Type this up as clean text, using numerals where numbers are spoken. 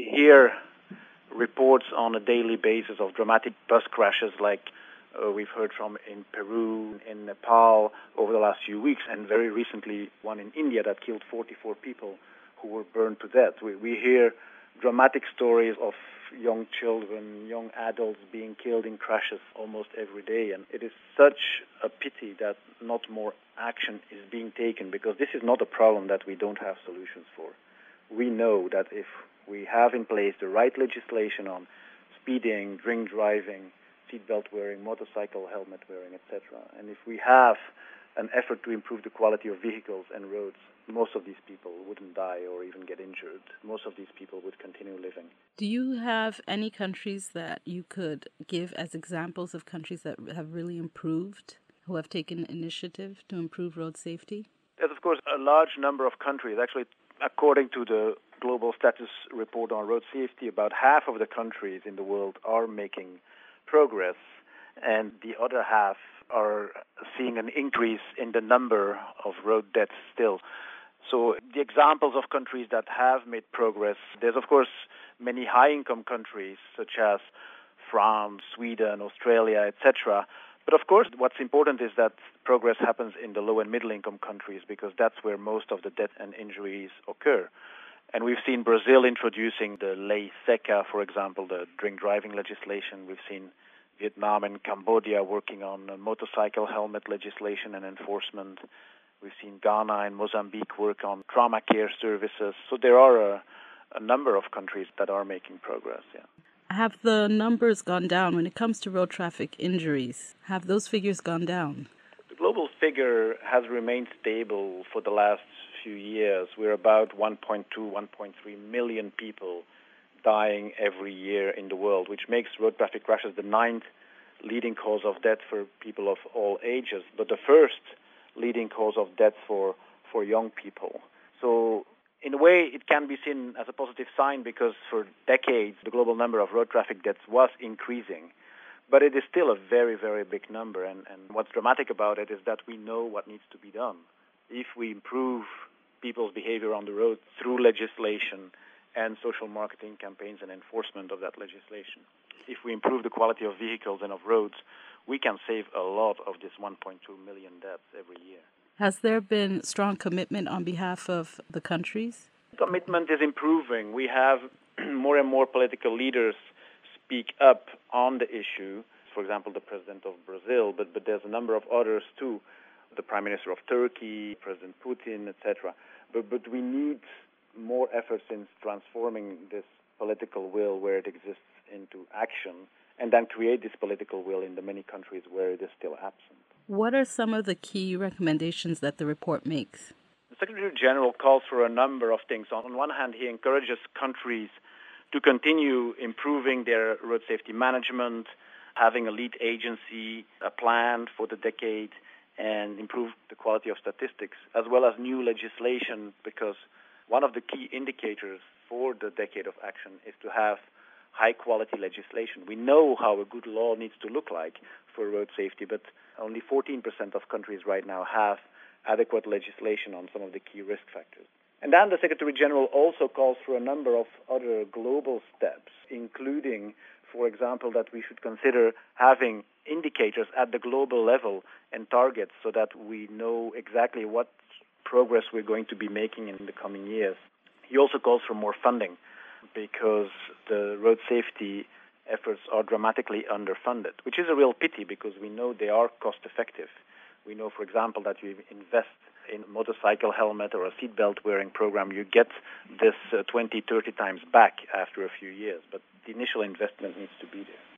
We hear reports on a daily basis of dramatic bus crashes like we've heard from in Peru, in Nepal over the last few weeks, and very recently one in India that killed 44 people who were burned to death. We hear dramatic stories of young children, young adults being killed in crashes almost every day. And it is such a pity that not more action is being taken, because this is not a problem that we don't have solutions for. We know that if we have in place the right legislation on speeding, drink driving, seatbelt wearing, motorcycle helmet wearing, etc., and if we have an effort to improve the quality of vehicles and roads, most of these people wouldn't die or even get injured. Most of these people would continue living. Do you have any countries that you could give as examples of countries that have really improved, who have taken initiative to improve road safety? There's, of course, a large number of countries. Actually, according to the Global Status Report on Road Safety, about half of the countries in the world are making progress, and the other half are seeing an increase in the number of road deaths still. So the examples of countries that have made progress, there's of course many high-income countries such as France, Sweden, Australia, etc. But of course what's important is that progress happens in the low and middle-income countries, because that's where most of the death and injuries occur. And we've seen Brazil introducing the Lei Seca, for example, the drink driving legislation. We've seen Vietnam and Cambodia working on motorcycle helmet legislation and enforcement. We've seen Ghana and Mozambique work on trauma care services. So there are a number of countries that are making progress, yeah. Have the numbers gone down when it comes to road traffic injuries? Have those figures gone down? The global figure has remained stable for the last few years. We're about 1.2, 1.3 million people dying every year in the world, which makes road traffic crashes the ninth leading cause of death for people of all ages, but the first leading cause of death for young people. So in a way, it can be seen as a positive sign, because for decades, the global number of road traffic deaths was increasing. But it is still a very, very big number. And what's dramatic about it is that we know what needs to be done. If we improve people's behavior on the road through legislation and social marketing campaigns and enforcement of that legislation, if we improve the quality of vehicles and of roads, we can save a lot of this 1.2 million deaths every year. Has there been strong commitment on behalf of the countries? Commitment is improving. We have more and more political leaders speak up on the issue. For example, the president of Brazil, but there's a number of others too. The Prime Minister of Turkey, President Putin, etc. But we need more efforts in transforming this political will where it exists into action, and then create this political will in the many countries where it is still absent. What are some of the key recommendations that the report makes? The Secretary General calls for a number of things. On one hand, he encourages countries to continue improving their road safety management, having a lead agency, a plan for the decade, and improve the quality of statistics, as well as new legislation, because one of the key indicators for the decade of action is to have high-quality legislation. We know how a good law needs to look like for road safety, but only 14% of countries right now have adequate legislation on some of the key risk factors. And then the Secretary General also calls for a number of other global steps, including, for example, that we should consider having indicators at the global level and targets so that we know exactly what progress we're going to be making in the coming years. He also calls for more funding, because the road safety efforts are dramatically underfunded, which is a real pity, because we know they are cost-effective. We know, for example, that you invest in a motorcycle helmet or a seatbelt wearing program, you get this 20, 30 times back after a few years, but the initial investment needs to be there.